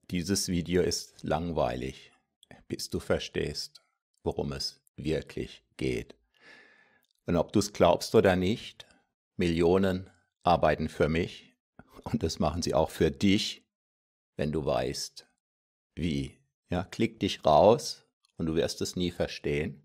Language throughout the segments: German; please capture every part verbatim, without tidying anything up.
Dieses Video ist langweilig, bis du verstehst, worum es wirklich geht. Und ob du es glaubst oder nicht, Millionen arbeiten für mich und das machen sie auch für dich, wenn du weißt, wie. Ja, klick dich raus und du wirst es nie verstehen.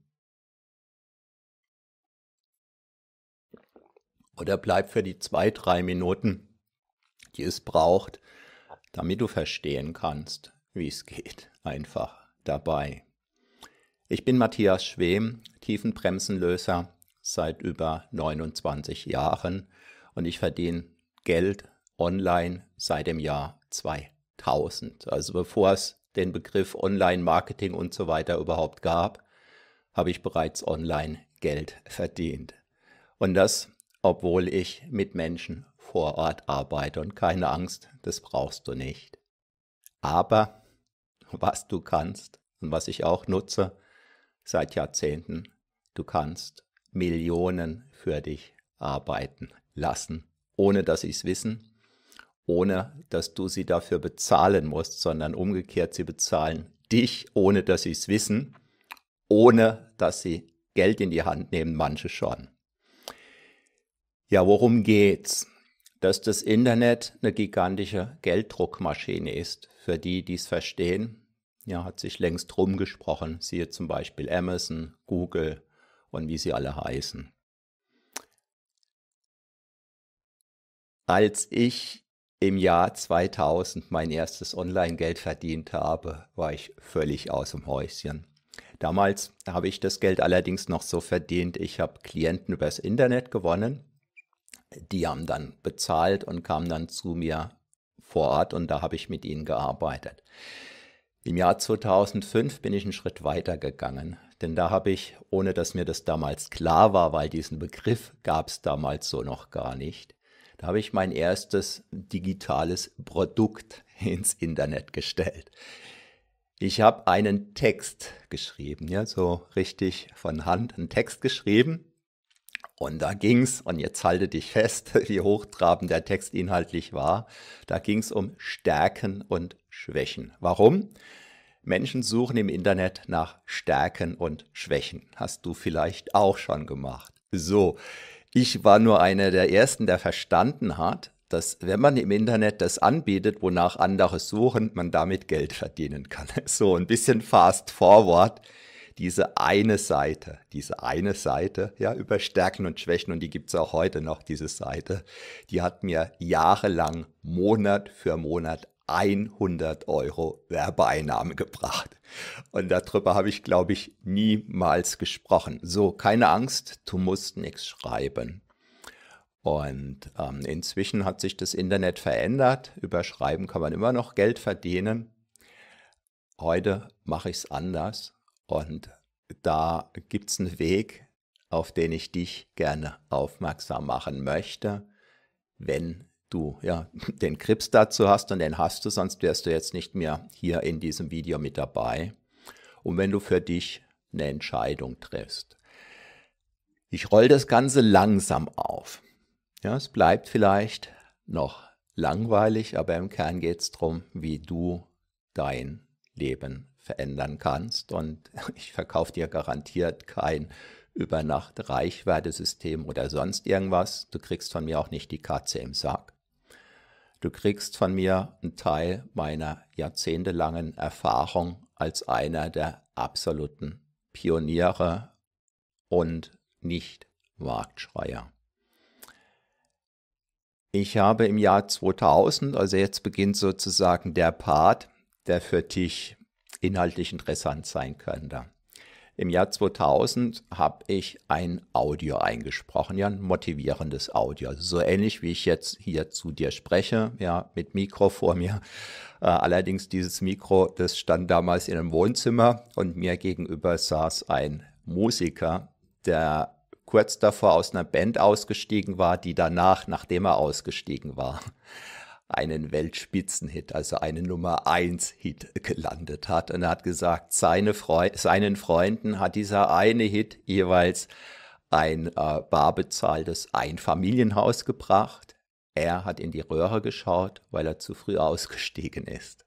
Oder bleib für die zwei, drei Minuten, die es braucht, damit du verstehen kannst, wie es geht, einfach dabei. Ich bin Matthias Schwem, Tiefenbremsenlöser seit über neunundzwanzig Jahren und ich verdiene Geld online seit dem Jahr zweitausend. Also bevor es den Begriff Online-Marketing und so weiter überhaupt gab, habe ich bereits online Geld verdient. Und das, obwohl ich mit Menschen vor Ort arbeite. Und keine Angst, das brauchst du nicht. Aber was du kannst und was ich auch nutze seit Jahrzehnten, du kannst Millionen für dich arbeiten lassen, ohne dass sie es wissen, ohne dass du sie dafür bezahlen musst, sondern umgekehrt, sie bezahlen dich, ohne dass sie es wissen, ohne dass sie Geld in die Hand nehmen, manche schon. Ja, worum geht's? Dass das Internet eine gigantische Gelddruckmaschine ist. Für die, die es verstehen, ja, hat sich längst rumgesprochen. Siehe zum Beispiel Amazon, Google und wie sie alle heißen. Als ich im Jahr zweitausend mein erstes Online-Geld verdient habe, war ich völlig aus dem Häuschen. Damals habe ich das Geld allerdings noch so verdient, ich habe Klienten übers Internet gewonnen. Die haben dann bezahlt und kamen dann zu mir vor Ort und da habe ich mit ihnen gearbeitet. Im Jahr zweitausendfünf bin ich einen Schritt weiter gegangen, denn da habe ich, ohne dass mir das damals klar war, weil diesen Begriff gab es damals so noch gar nicht, da habe ich mein erstes digitales Produkt ins Internet gestellt. Ich habe einen Text geschrieben, ja, so richtig von Hand einen Text geschrieben. Und da ging's, und jetzt halte dich fest, wie hochtrabend der Text inhaltlich war, da ging's um Stärken und Schwächen. Warum? Menschen suchen im Internet nach Stärken und Schwächen. Hast du vielleicht auch schon gemacht. So, ich war nur einer der Ersten, der verstanden hat, dass wenn man im Internet das anbietet, wonach andere suchen, man damit Geld verdienen kann. So, ein bisschen fast forward. Diese eine Seite, diese eine Seite, ja, über Stärken und Schwächen, und die gibt es auch heute noch, diese Seite, die hat mir jahrelang, Monat für Monat, hundert Euro Werbeeinnahme gebracht. Und darüber habe ich, glaube ich, niemals gesprochen. So, keine Angst, du musst nichts schreiben. Und ähm, inzwischen hat sich das Internet verändert. Über Schreiben kann man immer noch Geld verdienen. Heute mache ich es anders. Und da gibt es einen Weg, auf den ich dich gerne aufmerksam machen möchte, wenn du ja, den Grips dazu hast, und den hast du, sonst wärst du jetzt nicht mehr hier in diesem Video mit dabei. Und wenn du für dich eine Entscheidung triffst. Ich roll das Ganze langsam auf. Ja, es bleibt vielleicht noch langweilig, aber im Kern geht es darum, wie du dein Leben verändern kannst, und ich verkaufe dir garantiert kein Über-Nacht-Reichweite-System oder sonst irgendwas. Du kriegst von mir auch nicht die Katze im Sack. Du kriegst von mir einen Teil meiner jahrzehntelangen Erfahrung als einer der absoluten Pioniere und nicht Marktschreier. Ich habe im Jahr zweitausend, also jetzt beginnt sozusagen der Part, der für dich inhaltlich interessant sein könnte. Im Jahr zweitausend habe ich ein Audio eingesprochen, ja, ein motivierendes Audio, also so ähnlich wie ich jetzt hier zu dir spreche, ja, mit Mikro vor mir. Äh, allerdings dieses Mikro, das stand damals in einem Wohnzimmer und mir gegenüber saß ein Musiker, der kurz davor aus einer Band ausgestiegen war, die danach, nachdem er ausgestiegen war, einen Weltspitzenhit, also einen Nummer eins Hit gelandet hat. Und er hat gesagt, seine Freu seinen Freunden hat dieser eine Hit jeweils ein äh, barbezahltes Einfamilienhaus gebracht. Er hat in die Röhre geschaut, weil er zu früh ausgestiegen ist.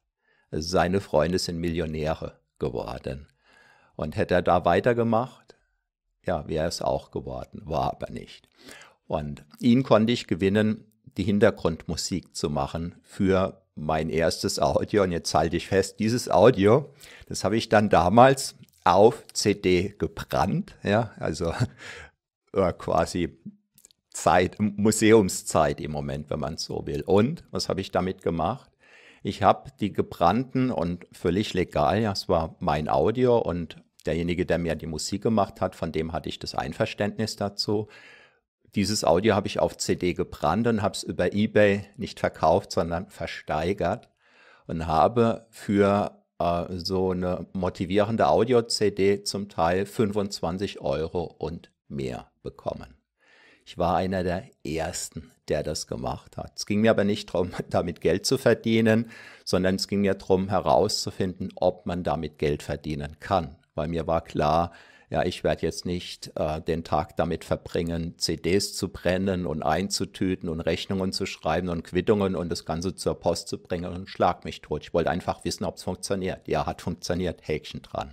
Seine Freunde sind Millionäre geworden. Und hätte er da weitergemacht, ja, wäre es auch geworden, war aber nicht. Und ihn konnte ich gewinnen, die Hintergrundmusik zu machen für mein erstes Audio. Und jetzt halte ich fest, dieses Audio, das habe ich dann damals auf C D gebrannt, ja, also äh, quasi Zeit, Museumszeit im Moment, wenn man es so will. Und was habe ich damit gemacht? Ich habe die gebrannten und völlig legal, ja, es war mein Audio und derjenige, der mir die Musik gemacht hat, von dem hatte ich das Einverständnis dazu. Dieses Audio habe ich auf C D gebrannt und habe es über eBay nicht verkauft, sondern versteigert und habe für äh, so eine motivierende Audio-C D zum Teil fünfundzwanzig Euro und mehr bekommen. Ich war einer der Ersten, der das gemacht hat. Es ging mir aber nicht darum, damit Geld zu verdienen, sondern es ging mir darum, herauszufinden, ob man damit Geld verdienen kann. Weil mir war klar, ja, ich werde jetzt nicht äh, den Tag damit verbringen, C Ds zu brennen und einzutüten und Rechnungen zu schreiben und Quittungen und das Ganze zur Post zu bringen und schlag mich tot. Ich wollte einfach wissen, ob es funktioniert. Ja, hat funktioniert, Häkchen dran.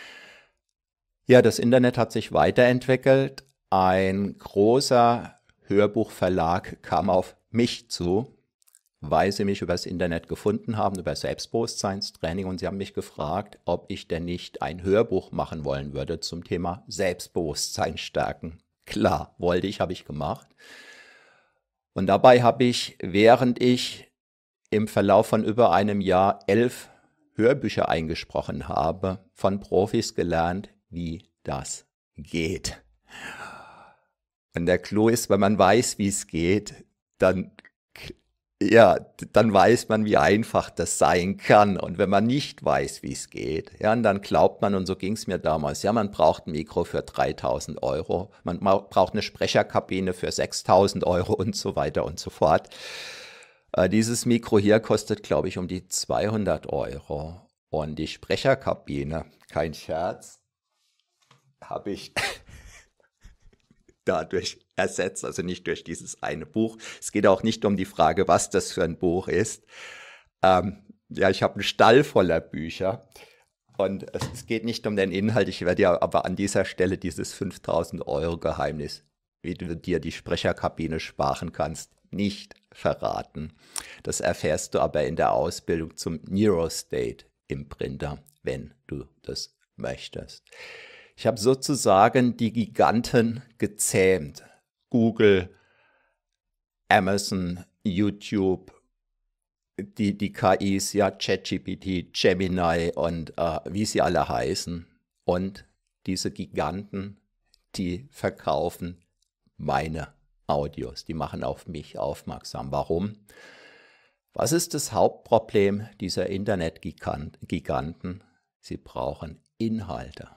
Ja, das Internet hat sich weiterentwickelt. Ein großer Hörbuchverlag kam auf mich zu, weil sie mich über das Internet gefunden haben, über Selbstbewusstseinstraining, und sie haben mich gefragt, ob ich denn nicht ein Hörbuch machen wollen würde zum Thema Selbstbewusstsein stärken. Klar, wollte ich, habe ich gemacht. Und dabei habe ich, während ich im Verlauf von über einem Jahr elf Hörbücher eingesprochen habe, von Profis gelernt, wie das geht. Und der Clou ist, wenn man weiß, wie es geht, dann, ja, dann weiß man, wie einfach das sein kann. Und wenn man nicht weiß, wie es geht, ja, und dann glaubt man, und so ging es mir damals, ja, man braucht ein Mikro für dreitausend Euro, man braucht eine Sprecherkabine für sechstausend Euro und so weiter und so fort. Äh, dieses Mikro hier kostet, glaube ich, um die zweihundert Euro. Und die Sprecherkabine, kein Scherz, habe ich dadurch ersetzt, also nicht durch dieses eine Buch. Es geht auch nicht um die Frage, was das für ein Buch ist. Ähm, ja, ich habe einen Stall voller Bücher und es, es geht nicht um den Inhalt. Ich werde ja aber an dieser Stelle dieses fünftausend Euro Geheimnis, wie du dir die Sprecherkabine sparen kannst, nicht verraten. Das erfährst du aber in der Ausbildung zum Neurostate im Printer, wenn du das möchtest. Ich habe sozusagen die Giganten gezähmt. Google, Amazon, YouTube, die, die K Is, ja, ChatGPT, Gemini und äh, wie sie alle heißen. Und diese Giganten, die verkaufen meine Audios, die machen auf mich aufmerksam. Warum? Was ist das Hauptproblem dieser Internetgiganten? Sie brauchen Inhalte.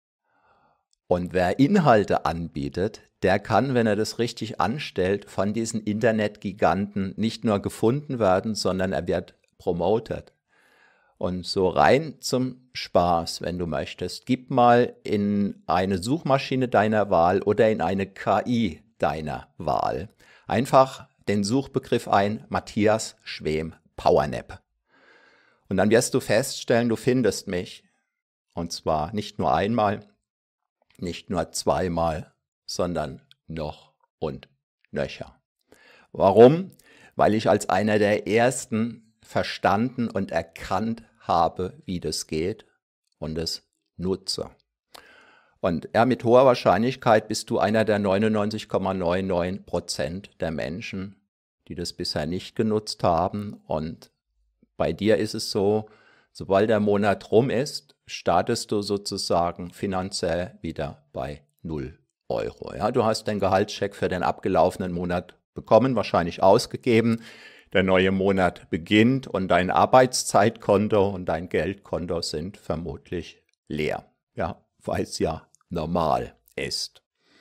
Und wer Inhalte anbietet, der kann, wenn er das richtig anstellt, von diesen Internetgiganten nicht nur gefunden werden, sondern er wird promoted. Und so rein zum Spaß, wenn du möchtest, gib mal in eine Suchmaschine deiner Wahl oder in eine K I deiner Wahl einfach den Suchbegriff ein, Matthias Schwem Powernap. Und dann wirst du feststellen, du findest mich. Und zwar nicht nur einmal, nicht nur zweimal, sondern noch und nöcher. Warum? Weil ich als einer der Ersten verstanden und erkannt habe, wie das geht und es nutze. Und ja, mit hoher Wahrscheinlichkeit bist du einer der neunundneunzig Komma neunundneunzig Prozent der Menschen, die das bisher nicht genutzt haben. Und bei dir ist es so, sobald der Monat rum ist, startest du sozusagen finanziell wieder bei null Euro. Ja, du hast den Gehaltscheck für den abgelaufenen Monat bekommen, wahrscheinlich ausgegeben. Der neue Monat beginnt und dein Arbeitszeitkonto und dein Geldkonto sind vermutlich leer. Ja, weil es ja normal ist.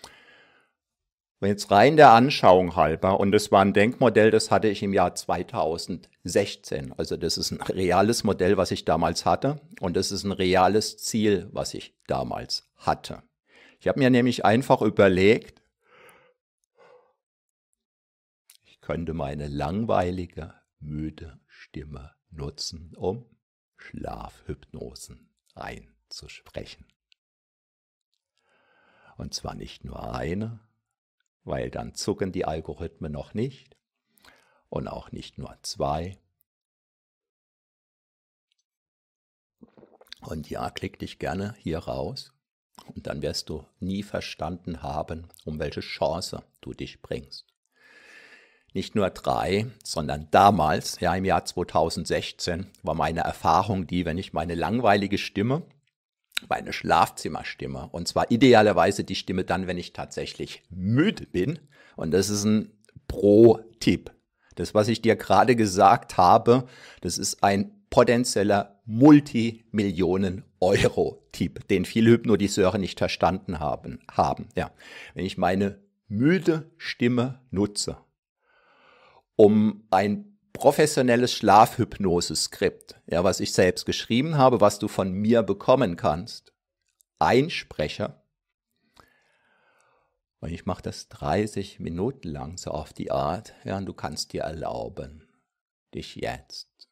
Und jetzt rein der Anschauung halber, und das war ein Denkmodell, das hatte ich im Jahr zweitausendsechzehn. Also das ist ein reales Modell, was ich damals hatte, und das ist ein reales Ziel, was ich damals hatte. Ich habe mir nämlich einfach überlegt, ich könnte meine langweilige, müde Stimme nutzen, um Schlafhypnosen einzusprechen. Und zwar nicht nur eine, weil dann zucken die Algorithmen noch nicht, und auch nicht nur zwei. Und ja, klick dich gerne hier raus und dann wirst du nie verstanden haben, um welche Chance du dich bringst. Nicht nur drei, sondern damals, ja im Jahr zweitausendsechzehn, war meine Erfahrung die, wenn ich meine langweilige Stimme, meine Schlafzimmerstimme, und zwar idealerweise die Stimme dann, wenn ich tatsächlich müde bin, und das ist ein Pro-Tipp. Das, was ich dir gerade gesagt habe, das ist ein potenzieller Multimillionen-Euro-Tipp, den viele Hypnotiseure nicht verstanden haben. haben. Ja. Wenn ich meine müde Stimme nutze, um ein professionelles Schlafhypnose-Skript, ja, was ich selbst geschrieben habe, was du von mir bekommen kannst, einspreche, und ich mache das dreißig Minuten lang, so auf die Art, ja, und du kannst dir erlauben, dich jetzt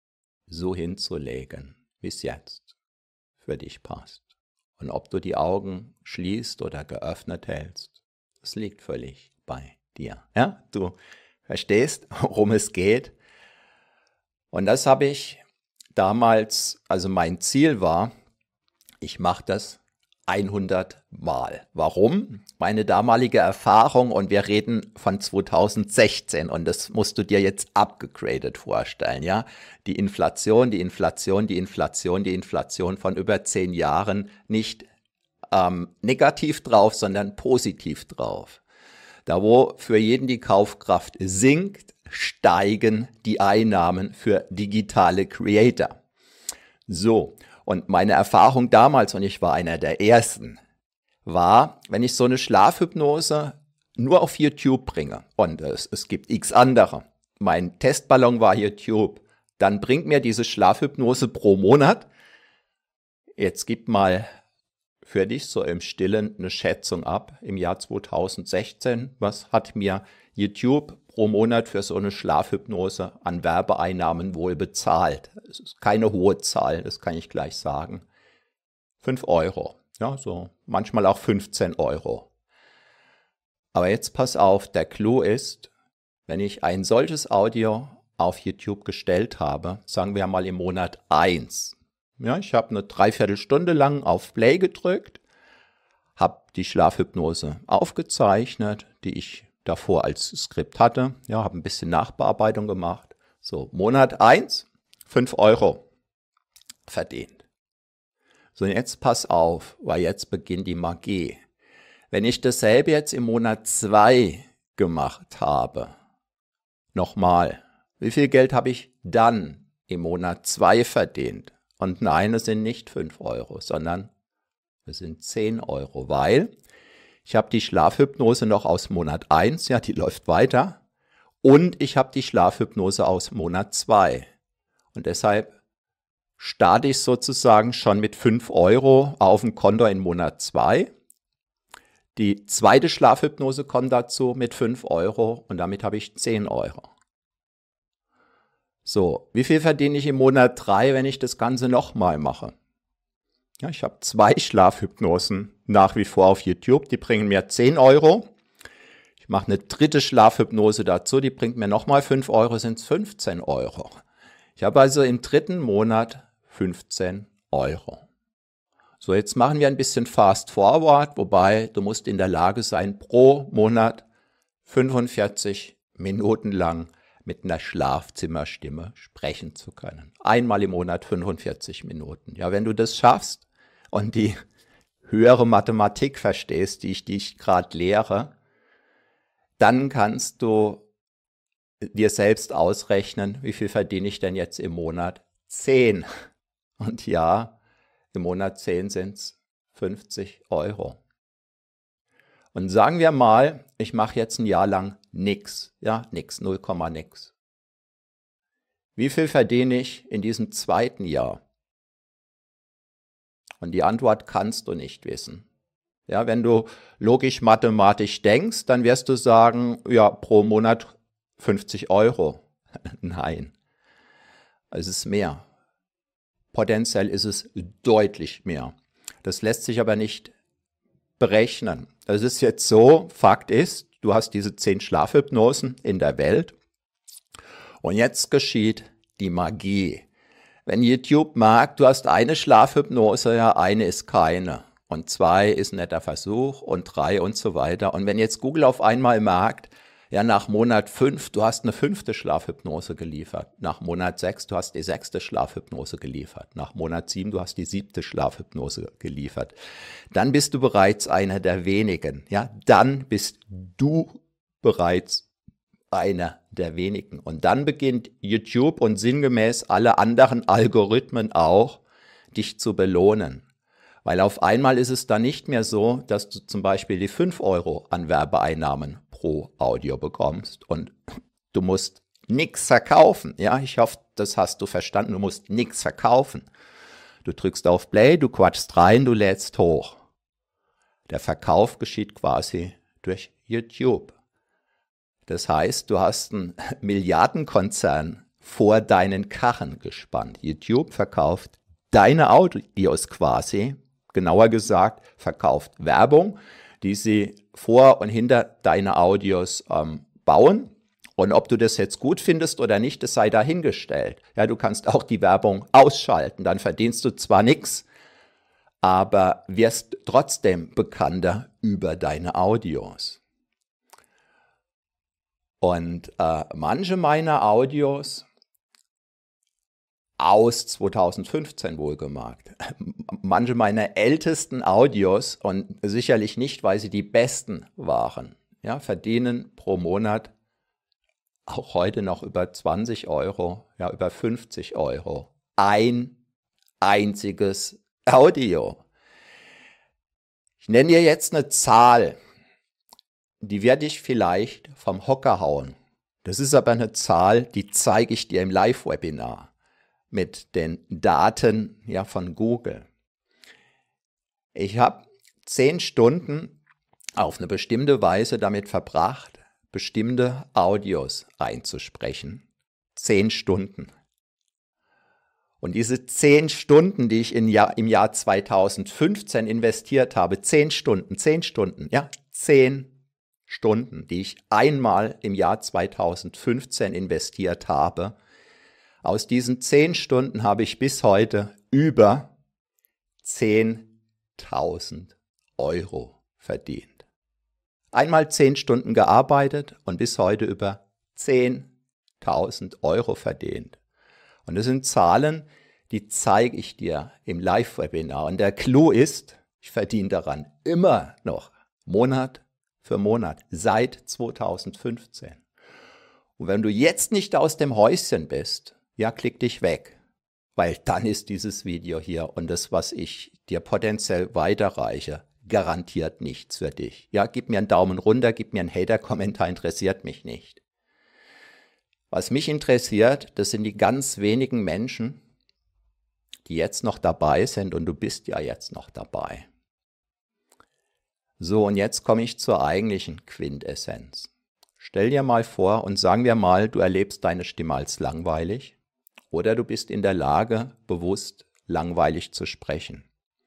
so hinzulegen, wie es jetzt für dich passt. Und ob du die Augen schließt oder geöffnet hältst, das liegt völlig bei dir. Ja, du verstehst, worum es geht. Und das habe ich damals, also mein Ziel war, ich mache das hundert Mal. Warum? Meine damalige Erfahrung, und wir reden von zweitausendsechzehn, und das musst du dir jetzt abgegradet vorstellen, ja? Die Inflation, die Inflation, die Inflation, die Inflation von über zehn Jahren, nicht ähm, negativ drauf, sondern positiv drauf. Da wo für jeden die Kaufkraft sinkt, steigen die Einnahmen für digitale Creator. So. Und meine Erfahrung damals, und ich war einer der Ersten, war, wenn ich so eine Schlafhypnose nur auf YouTube bringe, und es, es gibt x andere, mein Testballon war YouTube, dann bringt mir diese Schlafhypnose pro Monat, jetzt gib mal für dich so im Stillen eine Schätzung ab, im Jahr zweitausendsechzehn, was hat mir YouTube pro Monat für so eine Schlafhypnose an Werbeeinnahmen wohl bezahlt? Es ist keine hohe Zahl, das kann ich gleich sagen. fünf Euro, ja, so manchmal auch fünfzehn Euro. Aber jetzt pass auf, der Clou ist, wenn ich ein solches Audio auf YouTube gestellt habe, sagen wir mal im Monat eins, ja, ich habe eine Dreiviertelstunde lang auf Play gedrückt, habe die Schlafhypnose aufgezeichnet, die ich davor als Skript hatte, ja, habe ein bisschen Nachbearbeitung gemacht. So, Monat eins, fünf Euro verdient. So, jetzt pass auf, weil jetzt beginnt die Magie. Wenn ich dasselbe jetzt im Monat zwei gemacht habe, nochmal, wie viel Geld habe ich dann im Monat zwei verdient? Und nein, es sind nicht fünf Euro, sondern es sind zehn Euro, weil ich habe die Schlafhypnose noch aus Monat eins, ja, die läuft weiter. Und ich habe die Schlafhypnose aus Monat zwei. Und deshalb starte ich sozusagen schon mit fünf Euro auf dem Konto in Monat zwei. Die zweite Schlafhypnose kommt dazu mit fünf Euro und damit habe ich zehn Euro. So, wie viel verdiene ich im Monat drei, wenn ich das Ganze nochmal mache? Ja, ich habe zwei Schlafhypnosen nach wie vor auf YouTube, die bringen mir zehn Euro. Ich mache eine dritte Schlafhypnose dazu, die bringt mir nochmal fünf Euro, sind es fünfzehn Euro. Ich habe also im dritten Monat fünfzehn Euro. So, jetzt machen wir ein bisschen Fast Forward, wobei du musst in der Lage sein, pro Monat fünfundvierzig Minuten lang mit einer Schlafzimmerstimme sprechen zu können. Einmal im Monat fünfundvierzig Minuten. Ja, wenn du das schaffst und die höhere Mathematik verstehst, die ich dich gerade lehre, dann kannst du dir selbst ausrechnen, wie viel verdiene ich denn jetzt im Monat? zehn. Und ja, im Monat zehn sind es fünfzig Euro. Und sagen wir mal, ich mache jetzt ein Jahr lang nix, ja, nix, null, nix. Wie viel verdiene ich in diesem zweiten Jahr? Und die Antwort kannst du nicht wissen. Ja, wenn du logisch-mathematisch denkst, dann wirst du sagen, ja, pro Monat fünfzig Euro. Nein, es ist mehr. Potenziell ist es deutlich mehr. Das lässt sich aber nicht berechnen. Es ist jetzt so, Fakt ist, du hast diese zehn Schlafhypnosen in der Welt und jetzt geschieht die Magie. Wenn YouTube merkt, du hast eine Schlafhypnose, ja, eine ist keine und zwei ist ein netter Versuch und drei und so weiter. Und wenn jetzt Google auf einmal merkt, ja, nach Monat fünf, du hast eine fünfte Schlafhypnose geliefert. Nach Monat sechs, du hast die sechste Schlafhypnose geliefert. Nach Monat sieben, du hast die siebte Schlafhypnose geliefert. Dann bist du bereits einer der wenigen. Ja, dann bist du bereits einer der wenigen. Und dann beginnt YouTube und sinngemäß alle anderen Algorithmen auch, dich zu belohnen. Weil auf einmal ist es dann nicht mehr so, dass du zum Beispiel die fünf Euro an Werbeeinnahmen pro Audio bekommst und du musst nichts verkaufen. Ja, ich hoffe, das hast du verstanden. Du musst nichts verkaufen. Du drückst auf Play, du quatschst rein, du lädst hoch. Der Verkauf geschieht quasi durch YouTube. Das heißt, du hast einen Milliardenkonzern vor deinen Karren gespannt. YouTube verkauft deine Audios quasi, genauer gesagt, verkauft Werbung, die sie vor und hinter deine Audios ähm, bauen. Und ob du das jetzt gut findest oder nicht, das sei dahingestellt. Ja, du kannst auch die Werbung ausschalten. Dann verdienst du zwar nichts, aber wirst trotzdem bekannter über deine Audios. Und äh, manche meiner Audios, aus zweitausendfünfzehn wohlgemerkt, manche meiner ältesten Audios, und sicherlich nicht, weil sie die besten waren, ja, verdienen pro Monat auch heute noch über zwanzig Euro, ja, über fünfzig Euro. Ein einziges Audio. Ich nenne dir jetzt eine Zahl, die werde ich vielleicht vom Hocker hauen. Das ist aber eine Zahl, die zeige ich dir im Live-Webinar mit den Daten, ja, von Google. Ich habe zehn Stunden auf eine bestimmte Weise damit verbracht, bestimmte Audios einzusprechen. Zehn Stunden. Und diese zehn Stunden, die ich in Jahr, im Jahr zweitausendfünfzehn investiert habe, zehn Stunden, zehn Stunden, ja, zehn Stunden, die ich einmal im Jahr zweitausendfünfzehn investiert habe, aus diesen zehn Stunden habe ich bis heute über zehntausend Euro verdient. Einmal zehn Stunden gearbeitet und bis heute über zehntausend Euro verdient. Und das sind Zahlen, die zeige ich dir im Live-Webinar. Und der Clou ist, ich verdiene daran immer noch Monat für Monat seit zweitausendfünfzehn. Und wenn du jetzt nicht aus dem Häuschen bist, ja, klick dich weg, weil dann ist dieses Video hier und das, was ich dir potenziell weiterreiche, garantiert nichts für dich. Ja, gib mir einen Daumen runter, gib mir einen Hater-Kommentar, interessiert mich nicht. Was mich interessiert, das sind die ganz wenigen Menschen, die jetzt noch dabei sind und du bist ja jetzt noch dabei. So, und jetzt komme ich zur eigentlichen Quintessenz. Stell dir mal vor und sagen wir mal, du erlebst deine Stimme als langweilig oder du bist in der Lage, bewusst langweilig zu sprechen.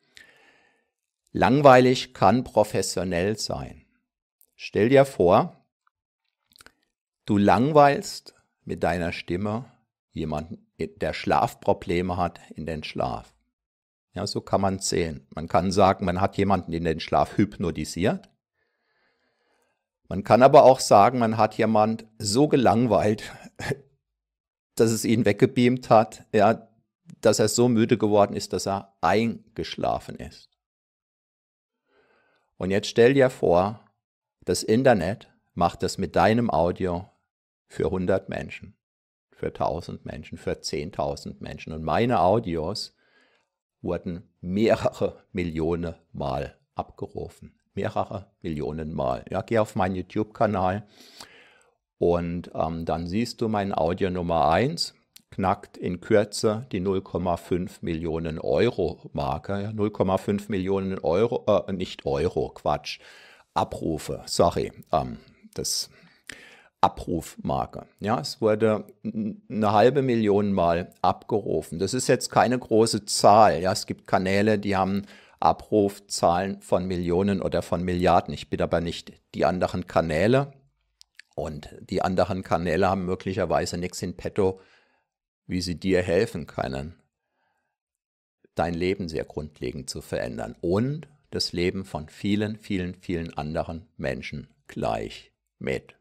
Langweilig kann professionell sein. Stell dir vor, du langweilst mit deiner Stimme jemanden, der Schlafprobleme hat, in den Schlaf. Ja, so kann man es sehen. Man kann sagen, man hat jemanden in den Schlaf hypnotisiert. Man kann aber auch sagen, man hat jemanden so gelangweilt, dass es ihn weggebeamt hat, ja, dass er so müde geworden ist, dass er eingeschlafen ist. Und jetzt stell dir vor, das Internet macht das mit deinem Audio für hundert Menschen, für tausend Menschen, für zehntausend Menschen. Und meine Audios wurden mehrere Millionen Mal abgerufen. Mehrere Millionen Mal. Ja, geh auf meinen YouTube-Kanal und ähm, dann siehst du mein Audio Nummer eins, knackt in Kürze die null Komma fünf Millionen Euro Marke. Ja, null Komma fünf Millionen Euro, äh, nicht Euro, Quatsch, Abrufe, sorry. Ähm, das Abrufmarke. Ja, es wurde eine halbe Million Mal abgerufen. Das ist jetzt keine große Zahl. Ja, es gibt Kanäle, die haben Abrufzahlen von Millionen oder von Milliarden. Ich bin aber nicht die anderen Kanäle. Und die anderen Kanäle haben möglicherweise nichts in petto, wie sie dir helfen können, dein Leben sehr grundlegend zu verändern und das Leben von vielen, vielen, vielen anderen Menschen gleich mit.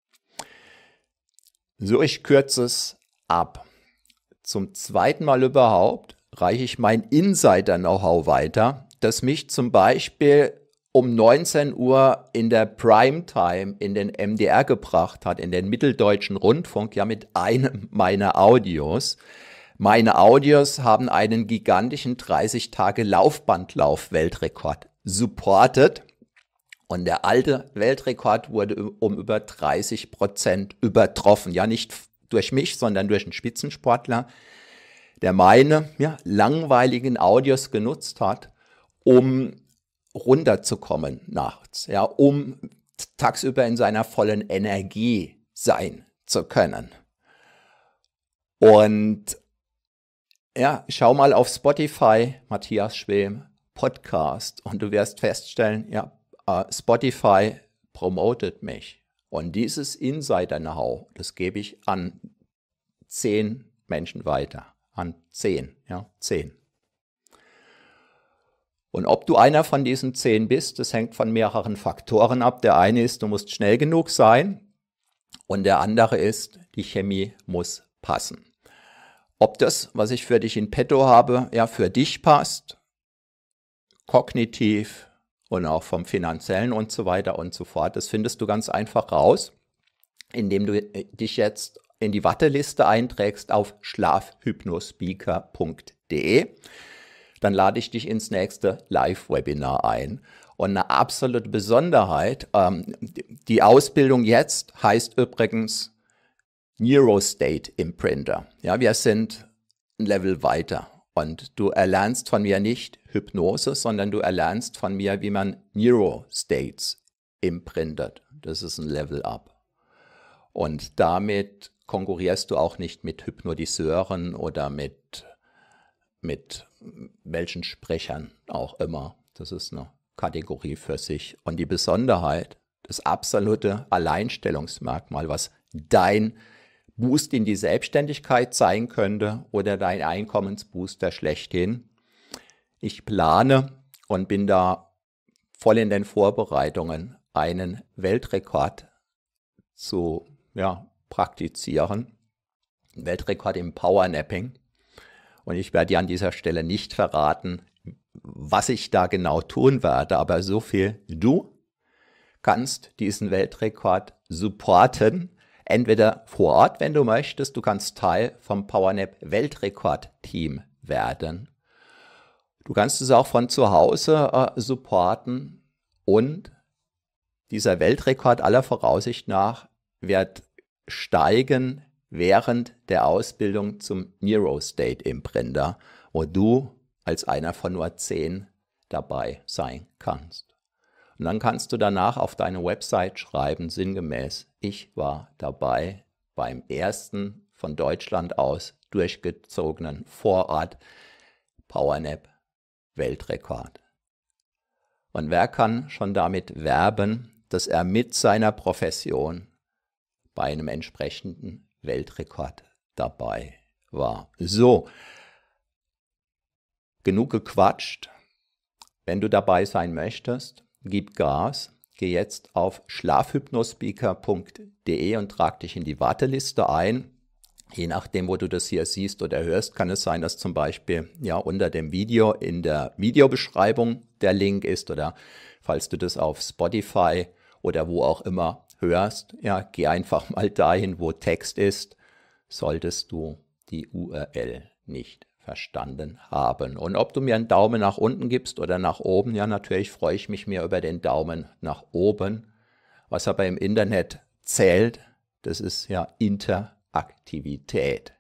So, ich kürze es ab. Zum zweiten Mal überhaupt reiche ich mein Insider-Know-how weiter, das mich zum Beispiel um neunzehn Uhr in der Primetime in den M D R gebracht hat, in den Mitteldeutschen Rundfunk, ja mit einem meiner Audios. Meine Audios haben einen gigantischen dreißig Tage Laufbandlauf-Weltrekord supported. Und der alte Weltrekord wurde um über dreißig Prozent übertroffen. Ja, nicht durch mich, sondern durch einen Spitzensportler, der meine ja, langweiligen Audios genutzt hat, um runterzukommen nachts, ja, um tagsüber in seiner vollen Energie sein zu können. Und ja, schau mal auf Spotify, Matthias Schwem, Podcast, und du wirst feststellen, ja, Spotify promotet mich. Und dieses Insider-Know-how, das gebe ich an zehn Menschen weiter. An zehn, ja, zehn. Und ob du einer von diesen zehn bist, das hängt von mehreren Faktoren ab. Der eine ist, du musst schnell genug sein. Und der andere ist, die Chemie muss passen. Ob das, was ich für dich in petto habe, ja, für dich passt, kognitiv, und auch vom Finanziellen und so weiter und so fort. Das findest du ganz einfach raus, indem du dich jetzt in die Warteliste einträgst auf schlafhypnospeaker punkt de. Dann lade ich dich ins nächste Live-Webinar ein. Und eine absolute Besonderheit, ähm, die Ausbildung jetzt heißt übrigens Neurostate Imprinter. Ja, wir sind ein Level weiter. Und du erlernst von mir nicht Hypnose, sondern du erlernst von mir, wie man Neurostates imprintet. Das ist ein Level up. Und damit konkurrierst du auch nicht mit Hypnotiseuren oder mit, mit welchen Sprechern auch immer. Das ist eine Kategorie für sich. Und die Besonderheit, das absolute Alleinstellungsmerkmal, was dein Boost in die Selbstständigkeit sein könnte oder dein Einkommensbooster schlechthin. Ich plane und bin da voll in den Vorbereitungen, einen Weltrekord zu ja, praktizieren. Ein Weltrekord im Powernapping. Und ich werde dir an dieser Stelle nicht verraten, was ich da genau tun werde, aber so viel: Du kannst diesen Weltrekord supporten. Entweder vor Ort, wenn du möchtest, du kannst Teil vom PowerNap Weltrekord-Team werden. Du kannst es auch von zu Hause äh, supporten und dieser Weltrekord aller Voraussicht nach wird steigen während der Ausbildung zum Neurostate Imprinter, wo du als einer von nur zehn dabei sein kannst. Und dann kannst du danach auf deine Website schreiben, sinngemäß: Ich war dabei beim ersten von Deutschland aus durchgezogenen Vorort PowerNap Weltrekord. Und wer kann schon damit werben, dass er mit seiner Profession bei einem entsprechenden Weltrekord dabei war? So, genug gequatscht. Wenn du dabei sein möchtest, gib Gas, geh jetzt auf schlafhypnospeaker punkt de und trag dich in die Warteliste ein. Je nachdem, wo du das hier siehst oder hörst, kann es sein, dass zum Beispiel ja unter dem Video in der Videobeschreibung der Link ist, oder falls du das auf Spotify oder wo auch immer hörst, ja, geh einfach mal dahin, wo Text ist, solltest du die U R L nicht verstanden haben. Und ob du mir einen Daumen nach unten gibst oder nach oben, ja, natürlich freue ich mich mehr über den Daumen nach oben. Was aber im Internet zählt, das ist ja Interaktivität.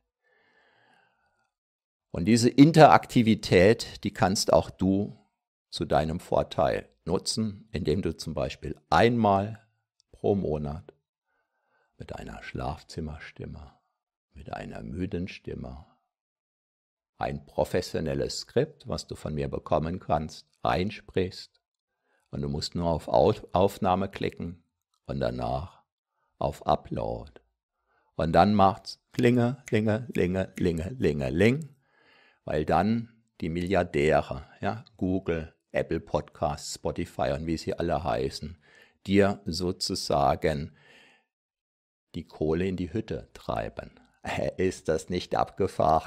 Und diese Interaktivität, die kannst auch du zu deinem Vorteil nutzen, indem du zum Beispiel einmal pro Monat mit einer Schlafzimmerstimme, mit einer müden Stimme, ein professionelles Skript, was du von mir bekommen kannst, einsprichst und du musst nur auf Aufnahme klicken und danach auf Upload. Und dann macht's Klinge, Linge, Linge, Linge, Linge, Ling, weil dann die Milliardäre, ja, Google, Apple Podcasts, Spotify und wie sie alle heißen, dir sozusagen die Kohle in die Hütte treiben. Ist das nicht abgefahren?